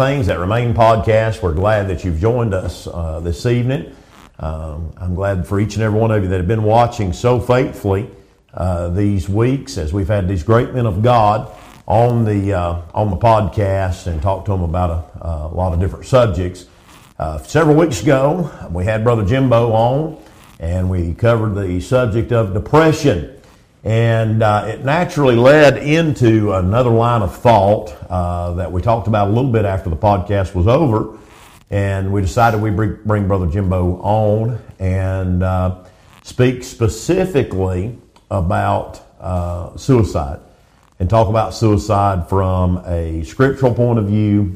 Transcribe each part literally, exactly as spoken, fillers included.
Things That Remain podcast. We're glad that you've joined us uh, this evening. Um, I'm glad for each and every one of you that have been watching so faithfully uh, these weeks as we've had these great men of God on the uh, on the podcast and talked to them about a, a lot of different subjects. Uh, several weeks ago, we had Brother Jimbo on, and we covered the subject of depression. And uh, it naturally led into another line of thought uh, that we talked about a little bit after the podcast was over. And we decided we'd bring, bring Brother Jimbo on and uh, speak specifically about uh, suicide and talk about suicide from a scriptural point of view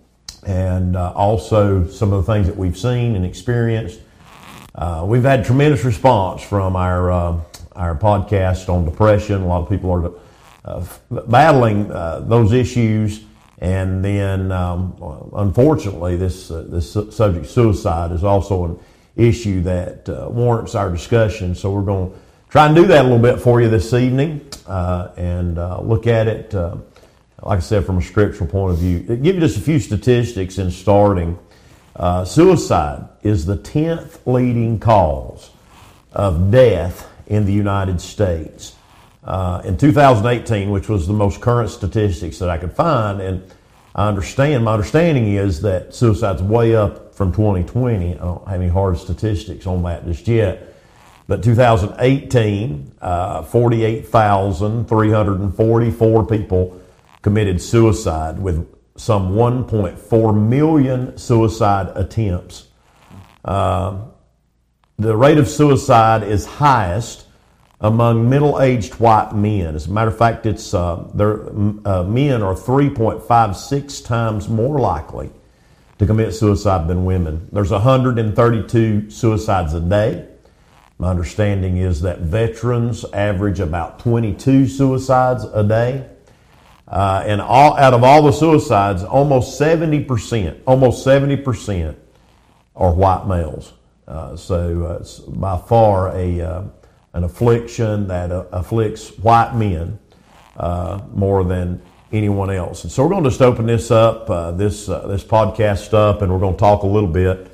and uh, also some of the things that we've seen and experienced. Uh, we've had tremendous response from our uh, our podcast on depression. A lot of people are uh, battling uh, those issues, and then um, unfortunately, this uh, this subject, suicide, is also an issue that uh, warrants our discussion. So we're going to try and do that a little bit for you this evening, uh, and uh, look at it, uh, like I said, from a scriptural point of view. I'll give you just a few statistics in starting. Uh, suicide is the tenth leading cause of death in the United States. Uh, in two thousand eighteen, which was the most current statistics that I could find, and I understand, my understanding is that suicide's way up from twenty twenty. I don't have any hard statistics on that just yet. But two thousand eighteen, uh, forty-eight thousand three hundred forty-four people committed suicide, with some one point four million suicide attempts. Uh, the rate of suicide is highest among middle-aged white men. As a matter of fact, it's uh, their, uh, men are three point five six times more likely to commit suicide than women. There's one hundred thirty-two suicides a day. My understanding is that veterans average about twenty-two suicides a day. Uh, and all, out of all the suicides, almost seventy percent, almost seventy percent are white males. Uh, so uh, it's by far a uh, an affliction that uh, afflicts white men uh, more than anyone else. And so we're going to just open this up, uh, this uh, this podcast up, and we're going to talk a little bit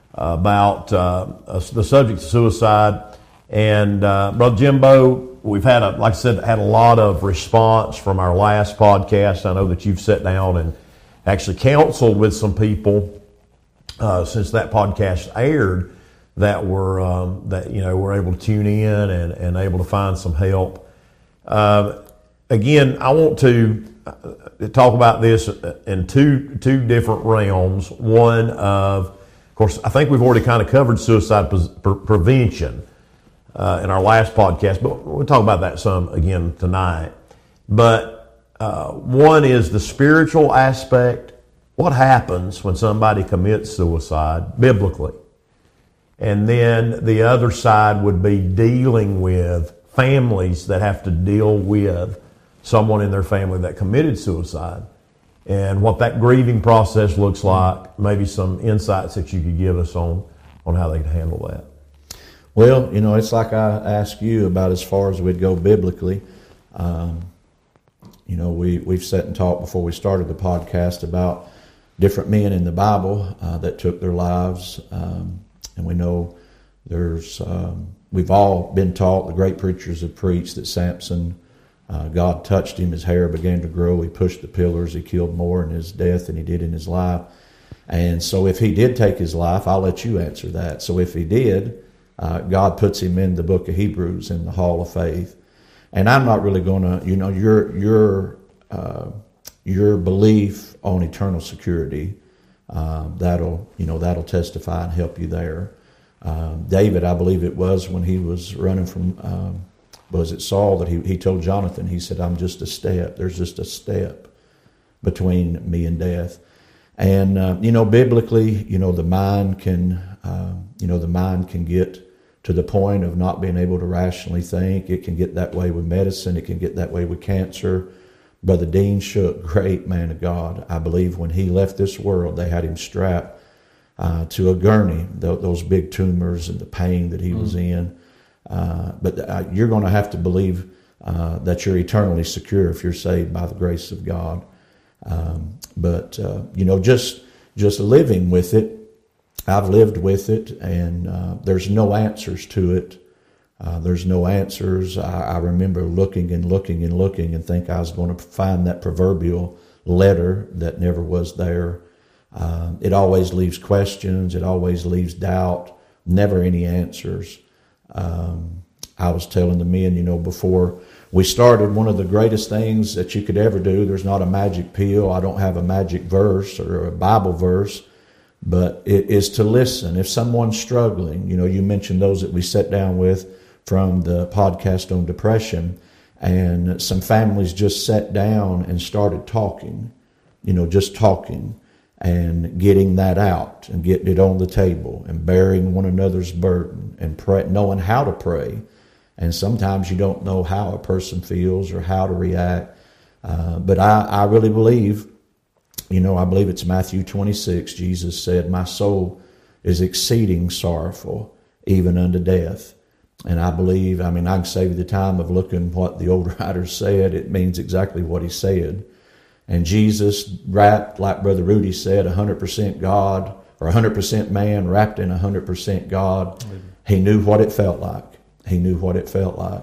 about uh, the subject of suicide. And uh, Brother Jimbo, we've had, a, like I said, had a lot of response from our last podcast. I know that you've sat down and actually counseled with some people uh, since that podcast aired that were um, that you know were able to tune in and, and able to find some help. Uh, again, I want to talk about this in two two different realms. One of, of course, I think we've already kind of covered suicide pre- prevention Uh, in our last podcast, but we'll talk about that some again tonight. But uh, one is the spiritual aspect. What happens when somebody commits suicide biblically? And then the other side would be dealing with families that have to deal with someone in their family that committed suicide, and what that grieving process looks like. Maybe some insights that you could give us on, on how they can handle that. Well, you know, it's like I asked you about as far as we'd go biblically. Um, you know, we, we've sat and talked before we started the podcast about different men in the Bible uh, that took their lives. Um, and we know there's, um, we've all been taught, the great preachers have preached, that Samson, uh, God touched him, his hair began to grow, he pushed the pillars, he killed more in his death than he did in his life. And so if he did take his life, I'll let you answer that. So if he did, Uh, God puts him in the book of Hebrews in the Hall of Faith. And I'm not really going to, you know, your your uh, your belief on eternal security, uh, that'll, you know, that'll testify and help you there. Um, David, I believe it was when he was running from, um, was it Saul, that he, he told Jonathan, he said, I'm just a step. There's just a step between me and death. And, uh, you know, biblically, you know, the mind can, uh, you know, the mind can get to the point of not being able to rationally think. It can get that way with medicine. It can get that way with cancer. Brother Dean Shook, great man of God, I believe when he left this world, they had him strapped uh, to a gurney, th- those big tumors and the pain that he mm. was in. Uh, but uh, you're going to have to believe uh, that you're eternally secure if you're saved by the grace of God. Um, but, uh, you know, just just living with it, I've lived with it, and uh, there's no answers to it. Uh, there's no answers. I, I remember looking and looking and looking and think I was going to find that proverbial letter that never was there. Uh, it always leaves questions. It always leaves doubt. Never any answers. Um, I was telling the men, you know, before we started, one of the greatest things that you could ever do, there's not a magic pill. I don't have a magic verse or a Bible verse, but it is to listen. If someone's struggling, you know, you mentioned those that we sat down with from the podcast on depression, and some families just sat down and started talking, you know, just talking and getting that out and getting it on the table and bearing one another's burden and pray, knowing how to pray. And sometimes you don't know how a person feels or how to react. Uh, but I, I really believe, you know, I believe it's Matthew twenty-six. Jesus said, "My soul is exceeding sorrowful, even unto death." And I believe, I mean, I can save you the time of looking what the old writers said. It means exactly what he said. And Jesus wrapped, like Brother Rudy said, one hundred percent God, or one hundred percent man wrapped in one hundred percent God. He knew what it felt like. He knew what it felt like.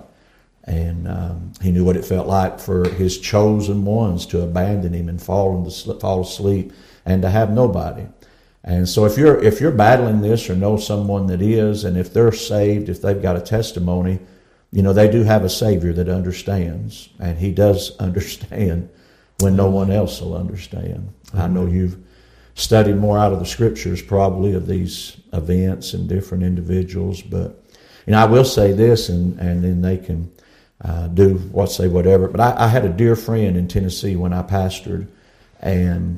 And um, he knew what it felt like for his chosen ones to abandon him and fall, into, fall asleep and to have nobody. And so if you're if you're battling this or know someone that is, and if they're saved, if they've got a testimony, you know, they do have a Savior that understands. And he does understand when no one else will understand. Mm-hmm. I know you've studied more out of the Scriptures probably of these events and different individuals, but you know, I will say this, and, and then they can uh, do what, say whatever. But I, I had a dear friend in Tennessee when I pastored, and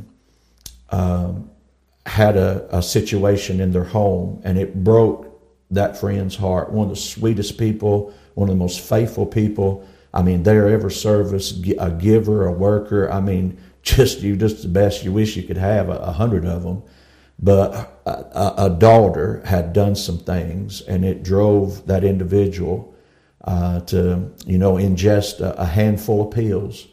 um, had a, a situation in their home, and it broke that friend's heart. One of the sweetest people, one of the most faithful people. I mean, their ever service, a giver, a worker. I mean, just you, just the best. You wish you could have a, a hundred of them. But a, a daughter had done some things, and it drove that individual uh, to, you know, ingest a, a handful of pills.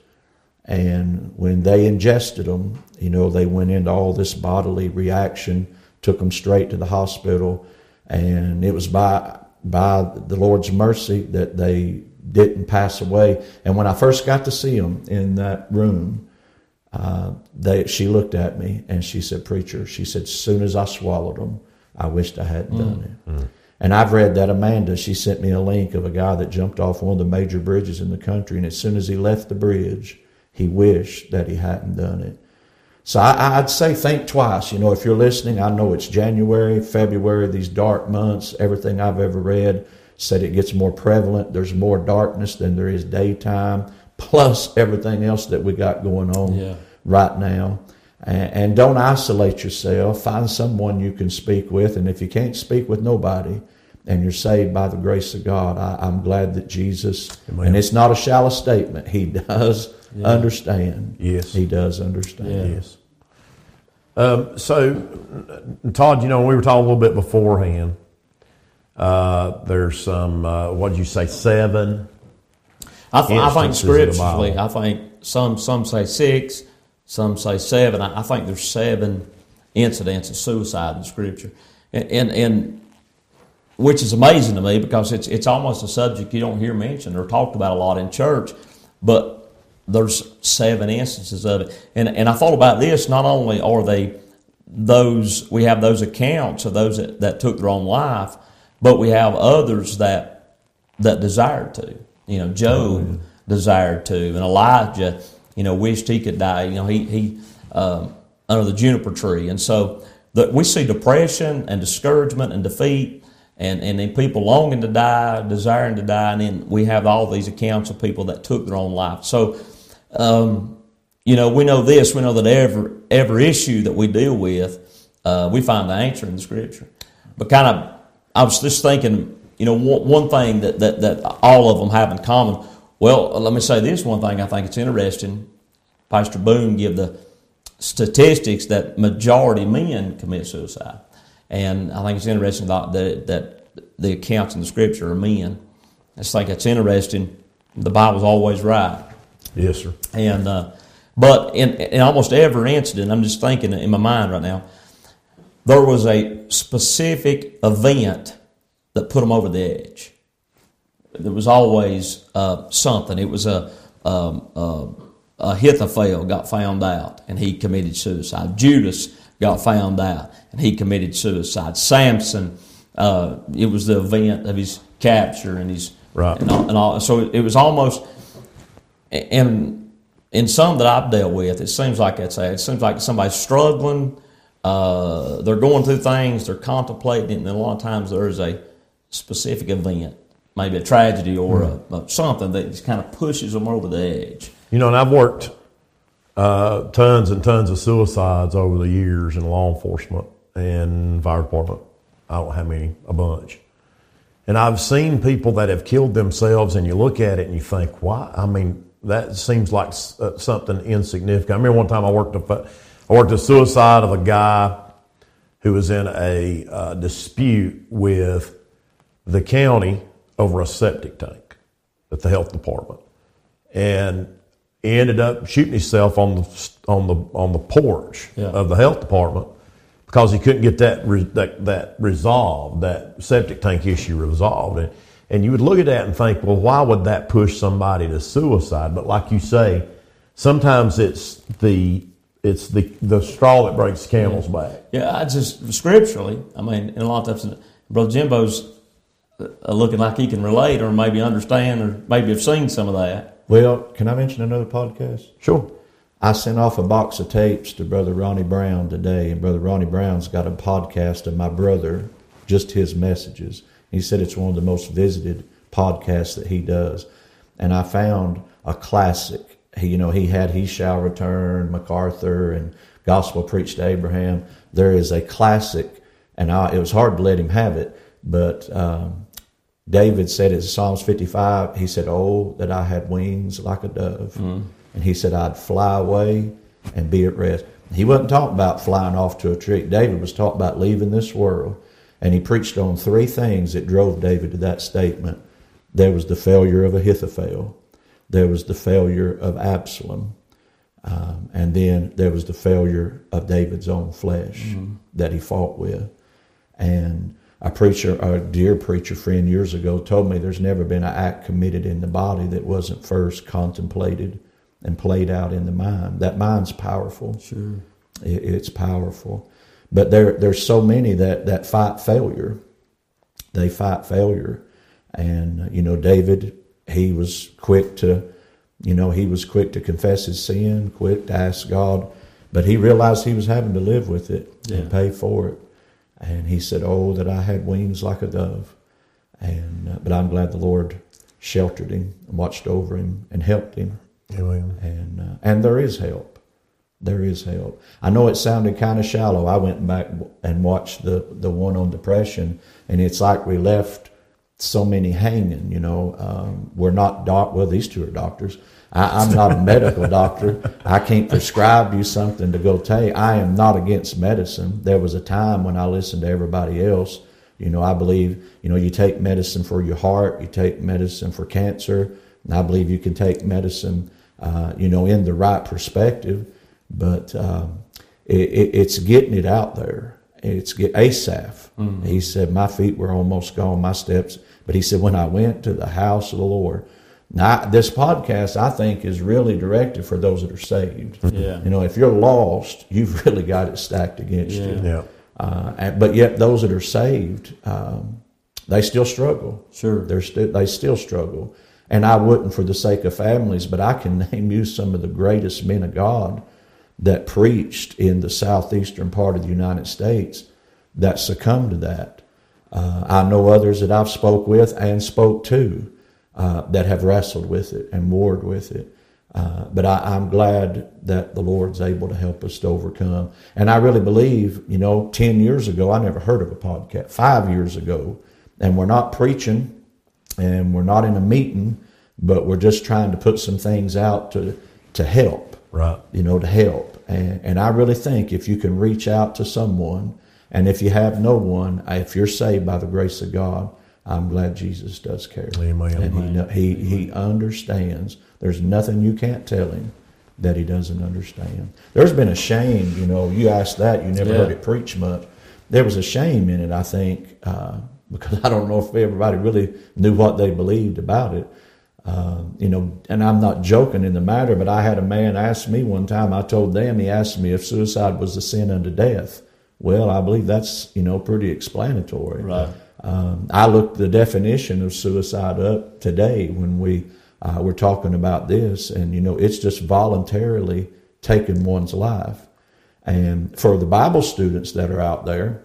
And when they ingested them, you know, they went into all this bodily reaction, took them straight to the hospital, and it was by by the Lord's mercy that they didn't pass away. And when I first got to see them in that room, Uh, they, she looked at me and she said, "Preacher," she said, "as soon as I swallowed them, I wished I hadn't mm. done it." Mm. And I've read that Amanda, she sent me a link of a guy that jumped off one of the major bridges in the country, and as soon as he left the bridge, he wished that he hadn't done it. So I, I'd say think twice. You know, if you're listening, I know it's January, February, these dark months. Everything I've ever read said it gets more prevalent. There's more darkness than there is daytime, plus everything else that we got going on yeah. right now. And, and don't isolate yourself. Find someone you can speak with. And if you can't speak with nobody and you're saved by the grace of God, I, I'm glad that Jesus, Amen. And it's not a shallow statement, he does yeah. understand. Yes. He does understand. Yeah. Yes. Um, so, Todd, you know, we were talking a little bit beforehand. Uh, there's some, uh, what did you say, seven I, th- I think scripturally, I think some some say six, some say seven. I, I think there's seven incidents of suicide in Scripture, and, and and which is amazing to me because it's it's almost a subject you don't hear mentioned or talked about a lot in church, but there's seven instances of it. And and I thought about this. Not only are they those we have those accounts of those that, that took their own life, but we have others that that desired to. You know, Job oh, yeah. desired to, and Elijah, you know, wished he could die. You know, he he um, under the juniper tree, and so the, we see depression and discouragement and defeat, and and then people longing to die, desiring to die, and then we have all these accounts of people that took their own life. So, um, you know, we know this. We know that every every issue that we deal with, uh, we find the answer in the Scripture. But kind of, I was just thinking. You know, one thing that, that, that all of them have in common, well, let me say this one thing I think it's interesting. Pastor Boone give the statistics that majority men commit suicide. And I think it's interesting that, that, that the accounts in the Scripture are men. I just think it's interesting. The Bible's always right. Yes, sir. And uh, But in, in almost every incident, I'm just thinking in my mind right now, there was a specific event that put them over the edge. There was always uh, something. It was a, um, uh, Ahithophel got found out and he committed suicide. Judas got found out and he committed suicide. Samson, uh, it was the event of his capture and his right. and all, and all. So it was almost, and in some that I've dealt with, it seems like that's a, it seems like somebody's struggling. Uh, they're going through things, they're contemplating, and a lot of times there is a specific event, maybe a tragedy or mm-hmm. a, a something that just kind of pushes them over the edge. You know, and I've worked uh, tons and tons of suicides over the years in law enforcement and fire department. I don't have many, a bunch. And I've seen people that have killed themselves, and you look at it and you think, why? I mean, that seems like uh, something insignificant. I remember one time I worked a, I worked a suicide of a guy who was in a uh, dispute with the county over a septic tank at the health department, and he ended up shooting himself on the on the on the porch yeah. of the health department because he couldn't get that re, that that resolved, that septic tank issue resolved. And, and you would look at that and think, well, why would that push somebody to suicide? But like you say, sometimes it's the it's the the straw that breaks the camel's yeah. back. Yeah, I just scripturally, I mean, in a lot of times, Brother Jimbo's looking like he can relate or maybe understand or maybe have seen some of that. Well, can I mention another podcast? Sure. I sent off a box of tapes to Brother Ronnie Brown today, and Brother Ronnie Brown's got a podcast of my brother, just his messages. He said it's one of the most visited podcasts that he does. And I found a classic. He, you know, he had He Shall Return, MacArthur, and Gospel Preached to Abraham. There is a classic, and I, it was hard to let him have it, but um, David said in Psalms fifty-five, he said, oh, that I had wings like a dove. Mm. And he said, I'd fly away and be at rest. He wasn't talking about flying off to a tree. David was talking about leaving this world. And he preached on three things that drove David to that statement. There was the failure of Ahithophel. There was the failure of Absalom. Um, and then there was the failure of David's own flesh mm. that he fought with. And a preacher, a dear preacher friend years ago told me there's never been an act committed in the body that wasn't first contemplated and played out in the mind. That mind's powerful. Sure. It, it's powerful. But there, there's so many that, that fight failure. They fight failure. And, you know, David, he was quick to, you know, he was quick to confess his sin, quick to ask God, but he realized he was having to live with it yeah. and pay for it. And he said, oh, that I had wings like a dove. And uh, but I'm glad the Lord sheltered him and watched over him and helped him. Amen. And uh, and there is help. There is help. I know it sounded kind of shallow. I went back and watched the, the one on depression, and it's like we left so many hanging, you know. Um, we're not, doc- well, these two are doctors. I, I'm not a medical doctor. I can't prescribe you something to go take. I am not against medicine. There was a time when I listened to everybody else. You know, I believe, you know, you take medicine for your heart, you take medicine for cancer, and I believe you can take medicine, uh, you know, in the right perspective. But um, it, it, it's getting it out there. It's get Asaph. Mm-hmm. He said, my feet were almost gone, my steps. But he said, when I went to the house of the Lord. Now, this podcast, I think, is really directed for those that are saved. Yeah. You know, if you're lost, you've really got it stacked against yeah. you. Yeah. Uh, and, but yet those that are saved, um, they still struggle. Sure. They're sti- they still struggle. And I wouldn't for the sake of families, but I can name you some of the greatest men of God that preached in the southeastern part of the United States that succumbed to that. Uh, I know others that I've spoke with and spoke to uh, that have wrestled with it and warred with it. Uh, but I, I'm glad that the Lord's able to help us to overcome. And I really believe, you know, ten years ago, I never heard of a podcast. Five years ago, and we're not preaching and we're not in a meeting, but we're just trying to put some things out to to help. Right. You know, to help. And, and I really think if you can reach out to someone, and if you have no one, if you're saved by the grace of God, I'm glad Jesus does care. Amen. And he, he, he understands. There's nothing you can't tell him that he doesn't understand. There's been a shame, you know, you asked that, you never yeah. heard it preached much. There was a shame in it, I think, uh, because I don't know if everybody really knew what they believed about it. Uh, you know, and I'm not joking in the matter, but I had a man ask me one time, I told them, he asked me if suicide was a sin unto death. Well, I believe that's, you know, pretty explanatory. Right. Um, I looked the definition of suicide up today when we uh, were talking about this, and, you know, it's just voluntarily taking one's life. And for the Bible students that are out there,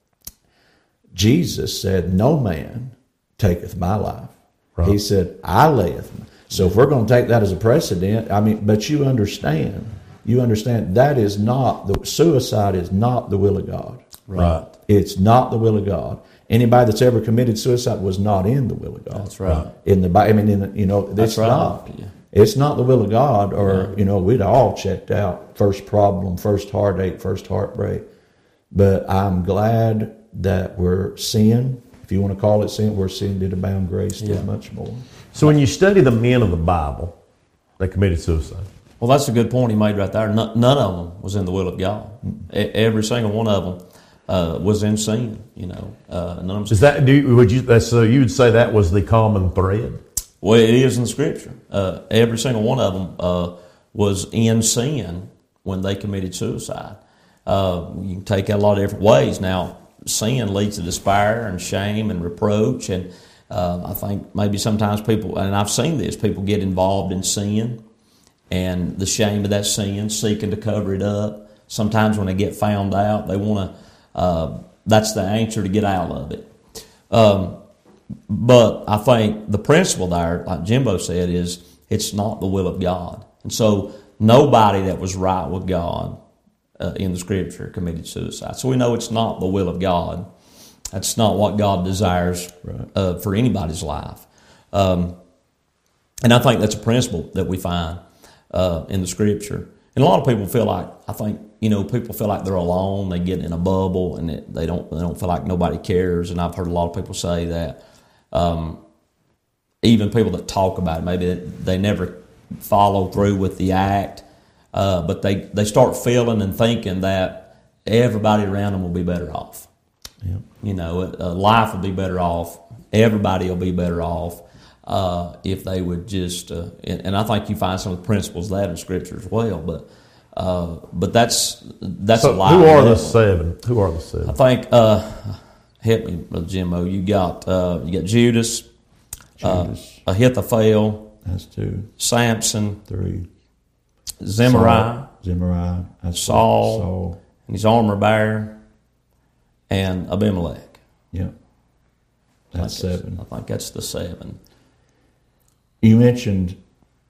Jesus said, no man taketh my life. Right. He said, I layeth. So if we're going to take that as a precedent, I mean, but you understand, you understand that is not, the suicide is not the will of God. Right. It's not the will of God. Anybody that's ever committed suicide was not in the will of God. That's right. In the, I mean, in the, you know, that's it's right. not. Yeah. It's not the will of God, or, yeah. you know, we'd all checked out. First problem, first heartache, first heartbreak. But I'm glad that we're seeing, if you want to call it sin, where sin did abound, grace did yeah. much more. So when you study the men of the Bible that committed suicide. Well, that's a good point he made right there. None, none of them was in the will of God. Mm-hmm. Every single one of them uh, was in sin, you know. Uh, none of them. Is that, do you, would you, that's, so you would say that was the common thread? Well, it is in the Scripture. Uh, every single one of them uh, was in sin when they committed suicide. Uh, you can take it a lot of different ways. Now, sin leads to despair and shame and reproach, and uh, I think maybe sometimes people, and I've seen this, people get involved in sin and the shame of that sin, seeking to cover it up. Sometimes when they get found out, they want to, uh, that's the answer to get out of it. Um, But I think the principle there, like Jimbo said, is it's not the will of God. And so nobody that was right with God uh, in the Scripture committed suicide. So we know it's not the will of God. That's not what God desires right. uh, for anybody's life. Um, and I think that's a principle that we find uh, in the Scripture. And a lot of people feel like, I think, you know, people feel like they're alone. They get in a bubble and it, they don't they don't feel like nobody cares. And I've heard a lot of people say that. Um, even people that talk about it, maybe they never follow through with the act, uh, but they, they start feeling and thinking that everybody around them will be better off. Yep. You know, uh, life will be better off. Everybody will be better off uh, if they would just. Uh, and, and I think you find some of the principles of that in Scripture as well. But uh, but that's that's so a lie. Who are the seven? Who are the seven? I think. Uh, Help me, Brother Jimbo. You got uh, you got Judas, Judas. Uh, Ahithophel. That's two. Samson. Three. Zimri. Zimri. That's Saul. Saul. And his armor bearer. And Abimelech. Yep. That's seven. I think that's the seven. You mentioned,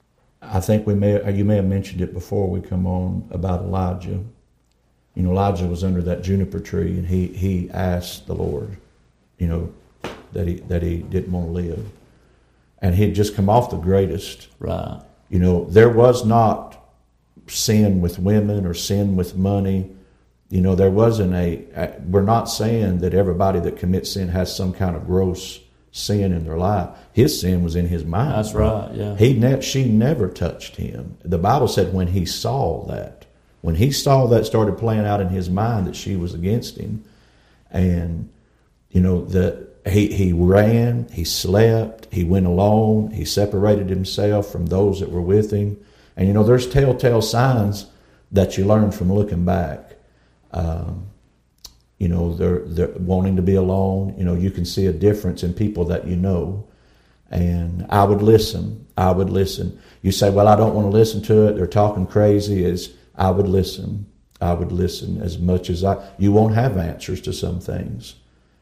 I think we may you may have mentioned it before we come on about Elijah. You know, Elijah was under that juniper tree, and he, he asked the Lord, you know, that he that he didn't want to live, and he had just come off the greatest. Right. You know, there was not sin with women or sin with money. You know, there wasn't a. a we're not saying that everybody that commits sin has some kind of gross sin in their life. His sin was in his mind. That's right. Yeah. He ne- she never touched him. The Bible said when he saw that. When he saw that started playing out in his mind that she was against him, and, you know, the, he, he ran, he slept, he went alone, he separated himself from those that were with him. And, you know, there's telltale signs that you learn from looking back. Um, you know, they're, they're wanting to be alone. You know, you can see a difference in people that you know. And I would listen. I would listen. You say, well, I don't want to listen to it. They're talking crazy. Is I would listen. I would listen as much as I... You won't have answers to some things,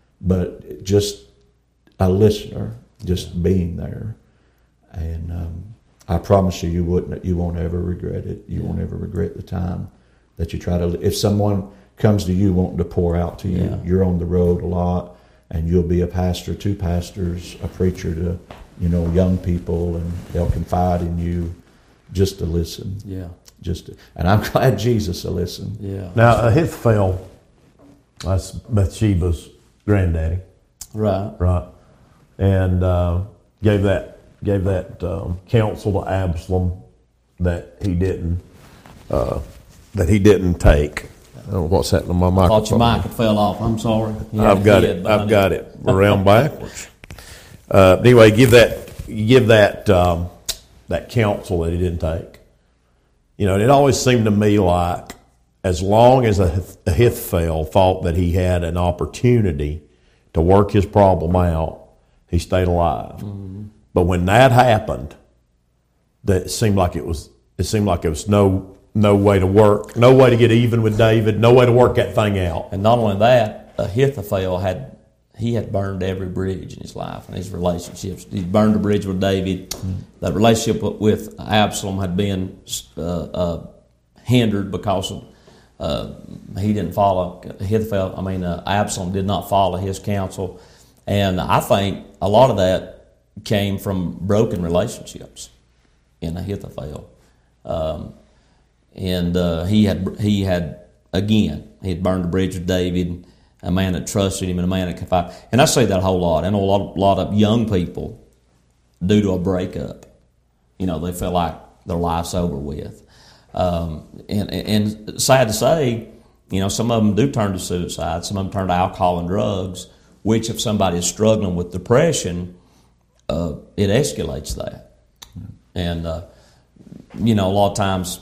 but just a listener, just being there. And um, I promise you, you wouldn't. You won't ever regret it. You yeah. won't ever regret the time that you try to... If someone comes to you wanting to pour out to you, yeah. you're on the road a lot, and you'll be a pastor, two pastors, a preacher to, you know, young people, and they'll confide in you just to listen. Yeah. Just, to, and I'm glad Jesus will listen. Yeah. Now, Ahithophel, that's Bathsheba's granddaddy. Right. Right. And uh, gave that gave that um, counsel to Absalom that he didn't uh, that he didn't take. I don't know what's happening to my microphone. Thought your mic fell off. I'm sorry. I've got it. I've got it around backwards. Uh, anyway, give that give that um, that counsel that he didn't take. You know, and it always seemed to me like as long as Ahithophel thought that he had an opportunity to work his problem out, he stayed alive. Mm-hmm. But when that happened, that it seemed like it was it seemed like it was no no way to work, no way to get even with David, no way to work that thing out. And not only that, Ahithophel had he had burned every bridge in his life and his relationships. He burned the bridge with David. Mm-hmm. That relationship with Absalom had been uh, uh, hindered because of, uh, he didn't follow Ahithophel. I mean, uh, Absalom did not follow his counsel, and I think a lot of that came from broken relationships in Ahithophel. Um, and uh, he had he had again he had burned the bridge with David. A man that trusted him and a man that confided. And I say that a whole lot. I know a lot, lot of young people, due to a breakup, you know, they feel like their life's over with. Um, and, and sad to say, you know, some of them do turn to suicide. Some of them turn to alcohol and drugs, which if somebody is struggling with depression, uh, it escalates that. And, uh, you know, a lot of times,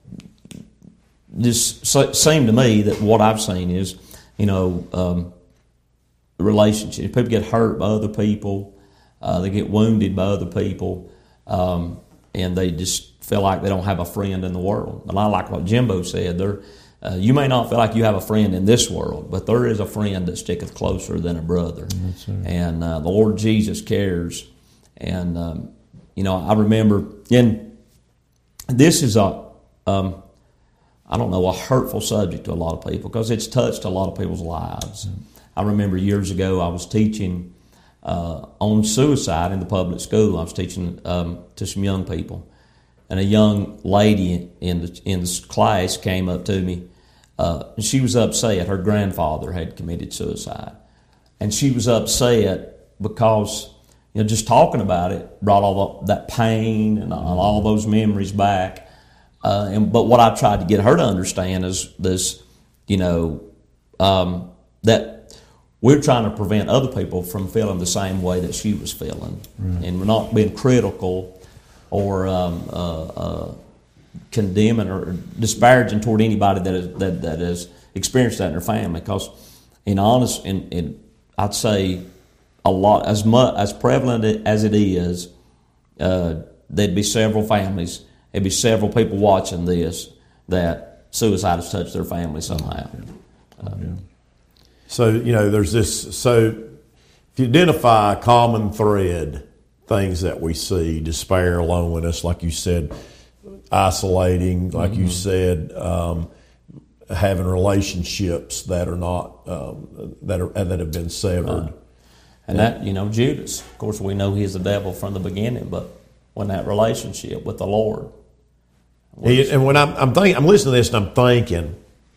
this seemed to me that what I've seen is, you know, um, relationships. People get hurt by other people. Uh, they get wounded by other people. Um, and they just feel like they don't have a friend in the world. And I like what Jimbo said. There, uh, you may not feel like you have a friend in this world, but there is a friend that sticketh closer than a brother. That's right. And uh, the Lord Jesus cares. And, um, you know, I remember, and this is a... Um, I don't know, a hurtful subject to a lot of people because it's touched a lot of people's lives. Mm. I remember years ago I was teaching uh, on suicide in the public school. I was teaching um, to some young people. And a young lady in the, in the class came up to me. Uh, and she was upset. Her grandfather had committed suicide. And she was upset because, you know, just talking about it brought all the, that pain and all those memories back. Uh, and but what I tried to get her to understand is this, you know, um, that we're trying to prevent other people from feeling the same way that she was feeling, right. And we're not being critical or um, uh, uh, condemning or disparaging toward anybody that is, that that has experienced that in their family. Because, in honest, in, in I'd say a lot as much as prevalent as it is, uh, there'd be several families. There'd be several people watching this that suicide has touched their family somehow. Uh, yeah. So, you know, there's this, so if you identify a common thread, things that we see, despair, loneliness, like you said, isolating, like mm-hmm. you said, um, having relationships that are not, um, that are, that have been severed. Uh, and yeah. that, you know, Judas, of course, we know he's the devil from the beginning, but when that relationship with the Lord. He, and when I'm, I'm thinking, I'm listening to this and I'm thinking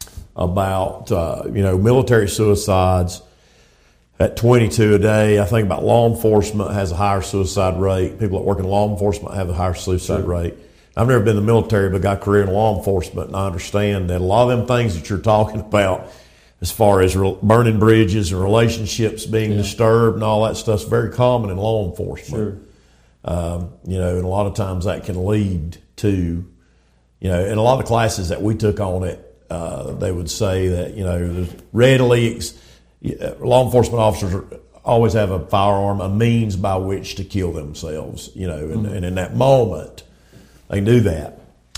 about, uh, you know, military suicides at twenty-two a day. I think about law enforcement has a higher suicide rate. People that work in law enforcement have a higher suicide sure. rate. I've never been in the military, but got a career in law enforcement, and I understand that a lot of them things that you're talking about as far as re- burning bridges and relationships being yeah. disturbed and all that stuff's very common in law enforcement. Sure. Um, you know, and a lot of times that can lead to, you know, in a lot of classes that we took on it, uh, they would say that, you know, there's readily, ex- law enforcement officers always have a firearm, a means by which to kill themselves, you know, and, mm-hmm. and in that moment, they do that.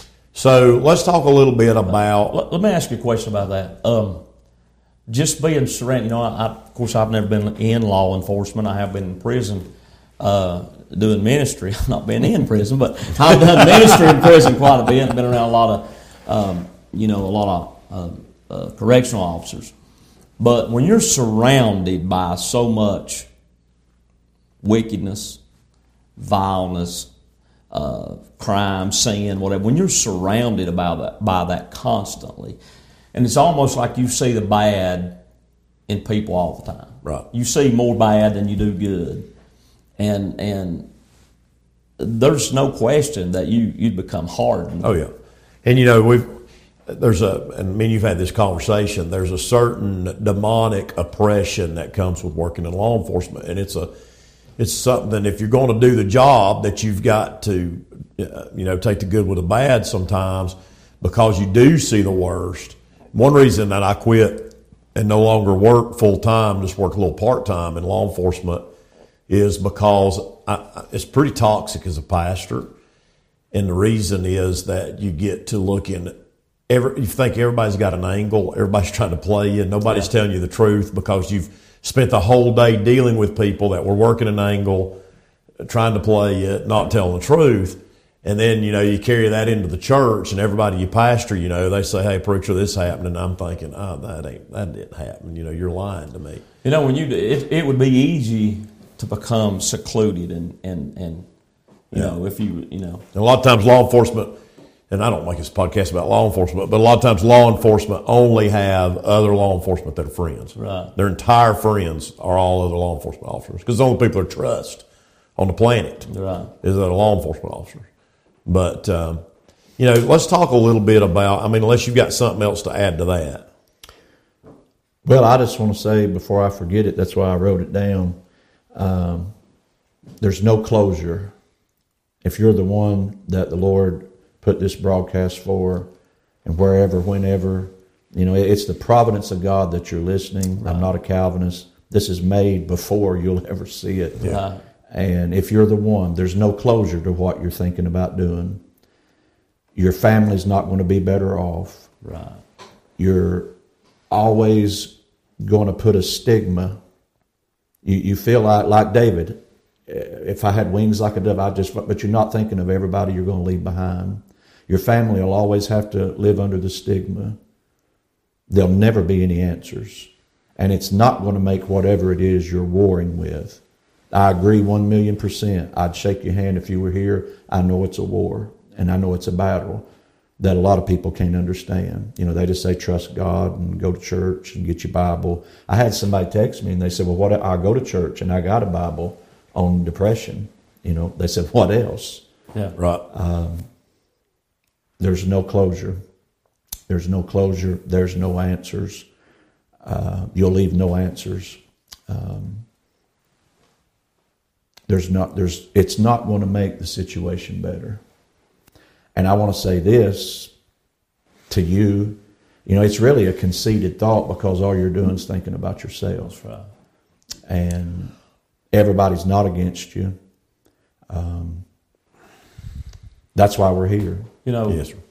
So let's talk a little bit about... Let, let me ask you a question about that. Um, just being surrounded, you know, I, of course, I've never been in law enforcement. I have been in prison. Uh, doing ministry. I've not been in prison, but I've done ministry in prison quite a bit. Been around a lot of, um, you know, a lot of uh, uh, correctional officers. But when you're surrounded by so much wickedness, vileness, uh, crime, sin, whatever, when you're surrounded by that, by that constantly, and it's almost like you see the bad in people all the time. Right. You see more bad than you do good. And and there's no question that you you'd become hardened. Oh yeah, and you know we've there's a and I mean you've had this conversation. There's a certain demonic oppression that comes with working in law enforcement, and it's a it's something if you're going to do the job that you've got to uh, you know take the good with the bad sometimes, because you do see the worst. One reason that I quit and no longer work full time, just work a little part time in law enforcement, is because I, it's pretty toxic as a pastor. And the reason is that you get to look in, every, you think everybody's got an angle, everybody's trying to play you, nobody's yeah. telling you the truth because you've spent the whole day dealing with people that were working an angle, trying to play you, not telling the truth. And then, you know, you carry that into the church and everybody you pastor, you know, they say, hey, preacher, this happened. And I'm thinking, oh, that ain't, that didn't happen. You know, you're lying to me. You know, when you, it, it would be easy to become secluded and, and, and you yeah. know, if you, you know. And a lot of times law enforcement, and I don't make this podcast about law enforcement, but a lot of times law enforcement only have other law enforcement that are friends. Right. Their entire friends are all other law enforcement officers because the only people that trust on the planet right. is other law enforcement officers. But, um, you know, let's talk a little bit about, I mean, unless you've got something else to add to that. Well, I just want to say before I forget it, that's why I wrote it down. Um, there's no closure. If you're the one that the Lord put this broadcast for, and wherever, whenever, you know, it's the providence of God that you're listening. Right. I'm not a Calvinist. This is made before you'll ever see it. Yeah. Right. And if you're the one, there's no closure to what you're thinking about doing. Your family's not going to be better off. Right. You're always going to put a stigma. You, you feel like, like David, if I had wings like a dove, I'd just, but you're not thinking of everybody you're going to leave behind. Your family will always have to live under the stigma. There'll never be any answers. And it's not going to make whatever it is you're warring with. I agree one million percent. I'd shake your hand if you were here. I know it's a war, and I know it's a battle that a lot of people can't understand. You know, they just say, trust God and go to church and get your Bible. I had somebody text me, and they said, well, what? I go to church, and I got a Bible on depression. You know, they said, what else? Yeah, right. Um, there's no closure. There's no closure. There's no answers. Uh, you'll leave no answers. Um, There's not, there's, it's not going to make the situation better. And I want to say this to you, you know, it's really a conceited thought because all you're doing is thinking about yourself. Right. And everybody's not against you. Um, that's why we're here. You know, yes, sir.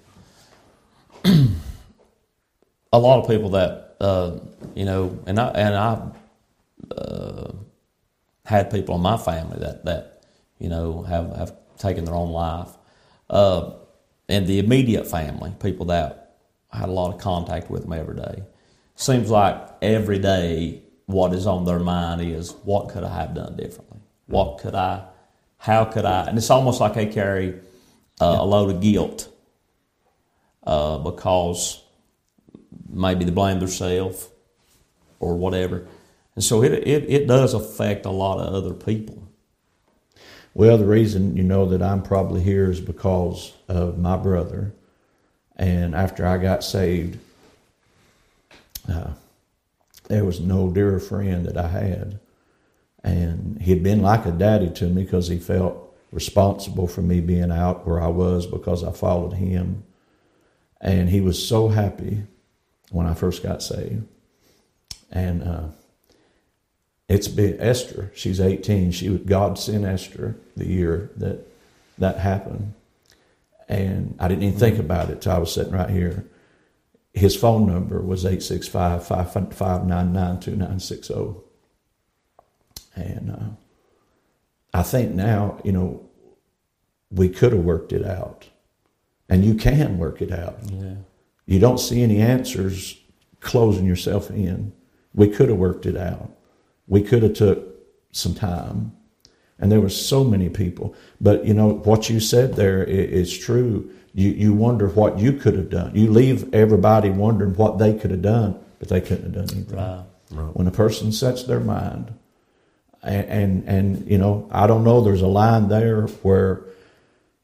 A lot of people that, uh, you know, and I, and I, uh, had people in my family that, that you know, have, have taken their own life. Uh, and the immediate family, people that I had a lot of contact with them every day. Seems like every day what is on their mind is, what could I have done differently? What could I, how could I, and it's almost like they carry uh, a load of guilt uh, because maybe they blame themselves or whatever. And so it, it it does affect a lot of other people. Well, the reason you know that I'm probably here is because of my brother. And after I got saved, uh, there was no dearer friend that I had. And he'd been like a daddy to me because he felt responsible for me being out where I was because I followed him. And he was so happy when I first got saved. And uh It's been Esther. She's eighteen. She God sent Esther the year that that happened, and I didn't even think about it till I was sitting right here. His phone number was eight six five, five five nine nine, two nine six zero, and uh, I think now, you know, we could have worked it out, and you can work it out. Yeah. You don't see any answers closing yourself in. We could have worked it out. We could have took some time, and there were so many people. But you know what you said there is true. You you wonder what you could have done. You leave everybody wondering what they could have done, but they couldn't have done anything. Right. Right. When a person sets their mind, and, and and you know, I don't know. There's a line there where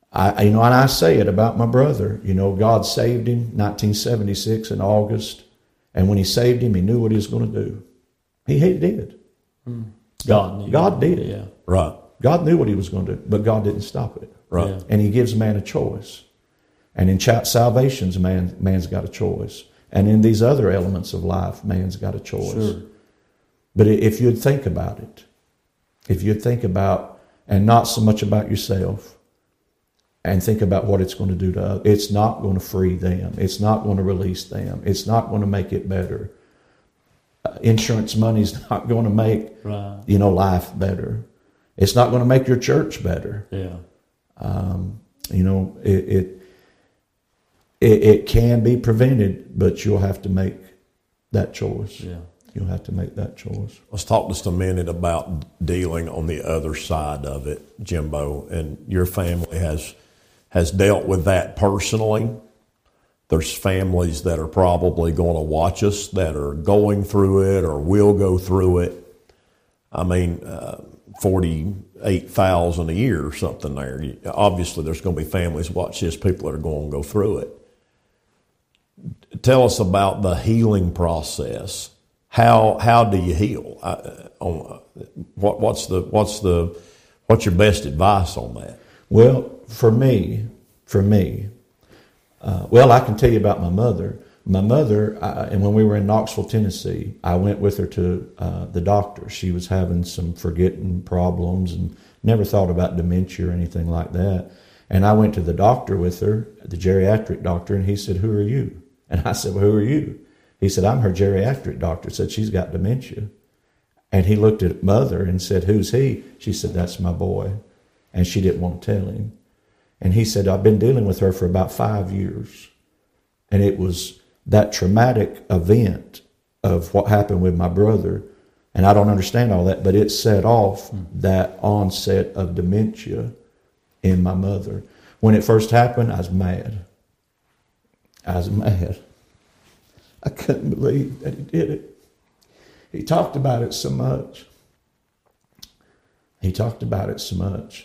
I, you know, and I say it about my brother. You know, God saved him nineteen seventy-six in August, and when He saved him, He knew what He was going to do. He, he did. God, God, God did. Yeah. Right. God knew what He was going to do, but God didn't stop it. Right. Yeah. And He gives man a choice. And in ch- salvations, man, man's got a choice. And in these other elements of life, man's got a choice. Sure. But if you'd think about it, if you'd think about, and not so much about yourself, and think about what it's going to do to others, it's not going to free them. It's not going to release them. It's not going to make it better. Uh, insurance money's not going to make, right. you know, life better. It's not going to make your church better. Yeah. Um, you know, it, it it it can be prevented, but you'll have to make that choice. Yeah. You'll have to make that choice. Let's talk just a minute about dealing on the other side of it, Jimbo. And your family has has dealt with that personally. There's families that are probably going to watch us that are going through it or will go through it. I mean, uh, forty-eight thousand a year or something there. Obviously, there's going to be families watch this, people that are going to go through it. Tell us about the healing process. How how do you heal? Uh, on, what what's the what's the what's your best advice on that? Well, for me, for me, uh, well, I can tell you about my mother. My mother, I, and when we were in Knoxville, Tennessee, I went with her to uh, the doctor. She was having some forgetting problems and never thought about dementia or anything like that. And I went to the doctor with her, the geriatric doctor, and he said, "Who are you?" And I said, "Well, who are you?" He said, "I'm her geriatric doctor." Said, "She's got dementia." And he looked at mother and said, "Who's he?" She said, "That's my boy." And she didn't want to tell him. And he said, "I've been dealing with her for about five years. And it was that traumatic event of what happened with my brother. And I don't understand all that, but it set off that onset of dementia in my mother. When it first happened, I was mad. I was mad. I couldn't believe that he did it. He talked about it so much. He talked about it so much.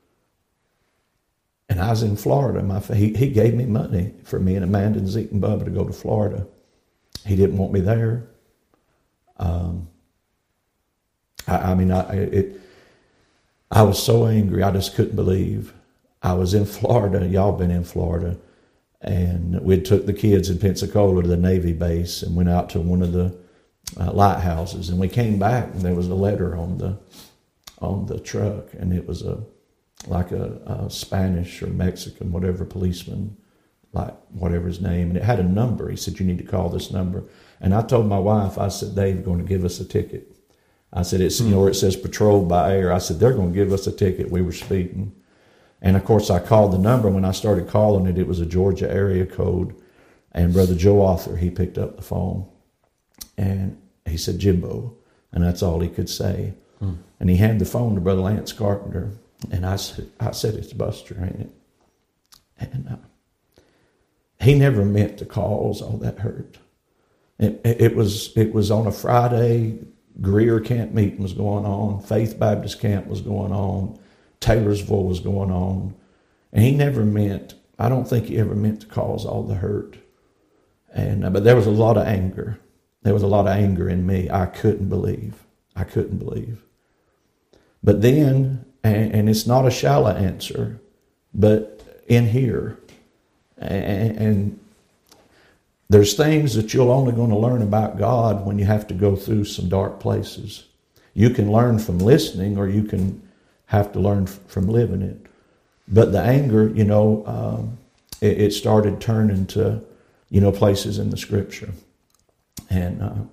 And I was in Florida. My he, he gave me money for me and Amanda and Zeke and Bubba to go to Florida. He didn't want me there. Um, I, I mean, I it. I was so angry. I just couldn't believe. I was in Florida. Y'all been in Florida. And we took the kids in Pensacola to the Navy base and went out to one of the uh, lighthouses. And we came back and there was a letter on the on the truck, and it was a like a, a Spanish or Mexican, whatever policeman, like whatever his name, and it had a number. He said, "You need to call this number." And I told my wife, I said, "They're going to give us a ticket." I said, "It's, you know, where it says patrolled by air." I said, "They're going to give us a ticket. We were speeding." And of course, I called the number. When I started calling it, it was a Georgia area code. And Brother Joe Arthur, he picked up the phone, and he said, "Jimbo," and that's all he could say. Hmm. And he handed the phone to Brother Lance Carpenter, and I said, "I said it's Buster, ain't it?" And uh, he never meant to cause all that hurt. It, it was it was on a Friday. Greer camp meeting was going on. Faith Baptist camp was going on. Taylorsville was going on. And he never meant, I don't think he ever meant to cause all the hurt. And uh, but there was a lot of anger. There was a lot of anger in me. I couldn't believe. I couldn't believe. But then, and, and it's not a shallow answer, but in here, and, and there's things that you're only going to learn about God when you have to go through some dark places. You can learn from listening, or you can have to learn from living it. But the anger, you know, um, it, it started turning to, you know, places in the Scripture. And uh,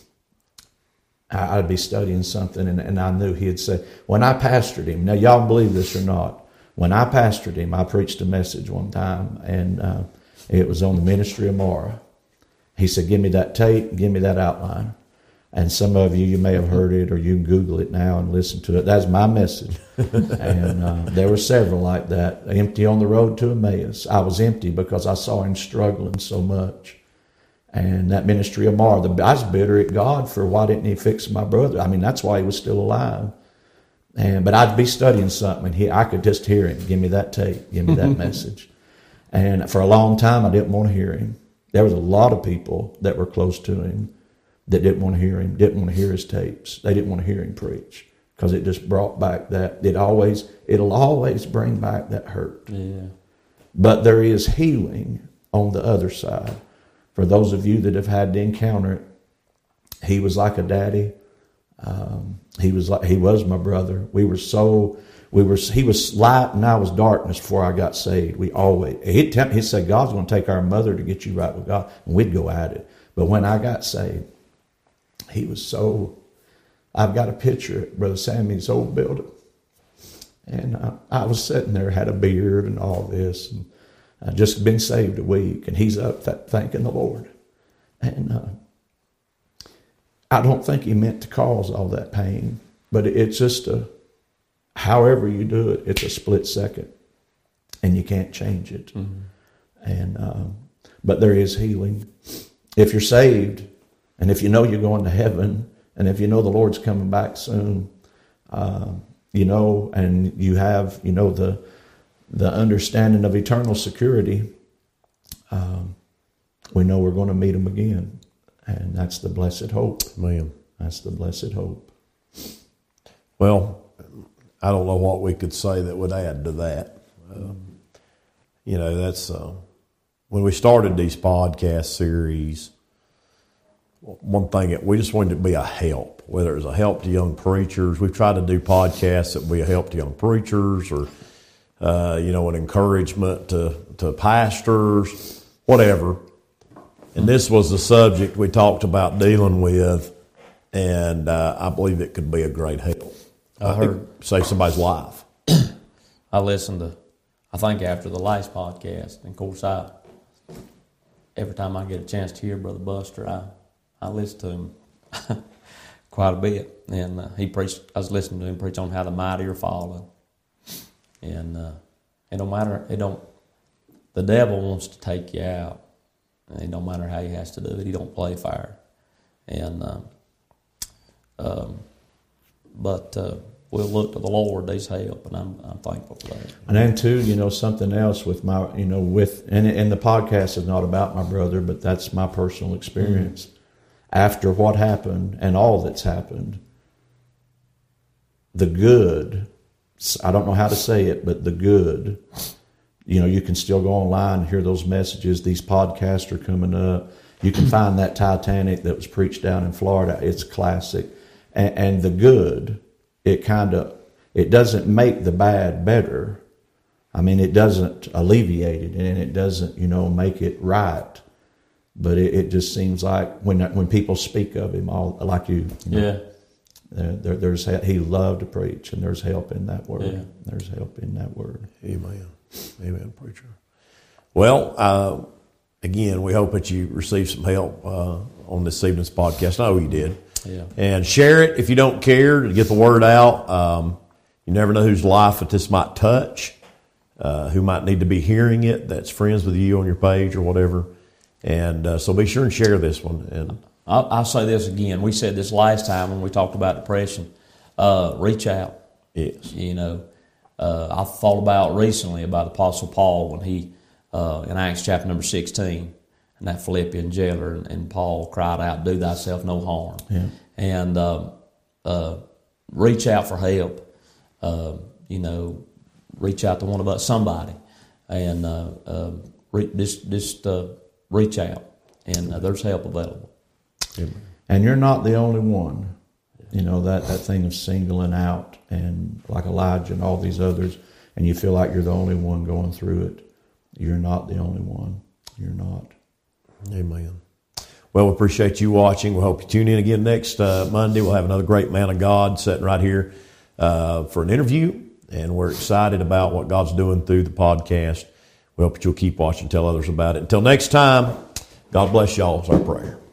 I, I'd be studying something, and, and I knew he'd say, when I pastored him, now y'all believe this or not, when I pastored him, I preached a message one time, and uh, it was on the ministry of Mara. He said, "Give me that tape, give me that outline." And some of you, you may have heard it, or you can Google it now and listen to it. That's my message. And uh, there were several like that. Empty on the road to Emmaus. I was empty because I saw him struggling so much. And that ministry of Mara, I was bitter at God for why didn't he fix my brother? I mean, that's why he was still alive. And but I'd be studying something, and he, I could just hear him. Give me that tape. Give me that message. And for a long time, I didn't want to hear him. There was a lot of people that were close to him that didn't want to hear him, didn't want to hear his tapes. They didn't want to hear him preach because it just brought back that. It always, it'll always bring back that hurt. Yeah. But there is healing on the other side. For those of you that have had to encounter it, he was like a daddy. Um, he was like he was my brother. We were so we were. He was light and I was darkness before I got saved. We always he'd tell, he said God's going to take our mother to get you right with God, and we'd go at it. But when I got saved, he was so. I've got a picture at Brother Sammy's old building, and I, I was sitting there, had a beard and all this, and I just been saved a week, and he's up th- thanking the Lord, and. Uh, I don't think he meant to cause all that pain, but it's just a, however you do it, it's a split second, and you can't change it. Mm-hmm. And um, but there is healing if you're saved, and if you know you're going to heaven, and if you know the Lord's coming back soon, uh, you know, and you have you know the the understanding of eternal security. Um, we know we're going to meet him again. And that's the blessed hope. Man. That's the blessed hope. Well, I don't know what we could say that would add to that. Um, you know, that's uh, when we started these podcast series, one thing that we just wanted to be a help, whether it was a help to young preachers. We've tried to do podcasts that would be a help to young preachers or, uh, you know, an encouragement to, to pastors, whatever. And this was the subject we talked about dealing with, and uh, I believe it could be a great help. I heard save somebody's life. I listened to, I think after the last podcast, and of course I, every time I get a chance to hear Brother Buster, I, I listen to him quite a bit. And uh, he preached, I was listening to him preach on how the mighty are fallen. And uh, it don't matter, it don't, the devil wants to take you out. It don't matter how he has to do it. He don't play fair. And, um, um, but uh, we'll look to the Lord, He's help, and I'm I'm thankful for that. And then too, you know, something else with my, you know, with, and, and the podcast is not about my brother, but that's my personal experience. Mm-hmm. After what happened and all that's happened, the good, I don't know how to say it, but the good, you know, you can still go online and hear those messages. These podcasts are coming up. You can find that Titanic that was preached down in Florida. It's classic. And, and the good, it kind of, it doesn't make the bad better. I mean, it doesn't alleviate it, and it doesn't, you know, make it right. But it, it just seems like when when people speak of him, all like you, you know, yeah, there, there, there's he loved to preach, and there's help in that word. Yeah. There's help in that word. Amen. Amen, preacher. Well, uh, again, we hope that you received some help uh, on this evening's podcast. I know you did. Yeah. And share it if you don't care to get the word out. Um, you never know whose life that this might touch, uh, who might need to be hearing it, that's friends with you on your page or whatever. And uh, so be sure and share this one. And I'll, I'll say this again. We said this last time when we talked about depression. Uh, reach out. Yes. You know, uh, I thought about recently about Apostle Paul when he, uh, in Acts chapter number sixteen, and that Philippian jailer, and, and Paul cried out, "Do thyself no harm." Yeah. And uh, uh, reach out for help. Uh, you know, reach out to one of us, somebody, and uh, uh, re- just just uh, reach out, and uh, there's help available. And you're not the only one. You know, that, that thing of singling out, and like Elijah and all these others, and you feel like you're the only one going through it. You're not the only one. You're not. Amen. Well, we appreciate you watching. We hope you tune in again next uh, Monday. We'll have another great man of God sitting right here uh, for an interview, and we're excited about what God's doing through the podcast. We hope that you'll keep watching, tell others about it. Until next time, God bless y'all is our prayer.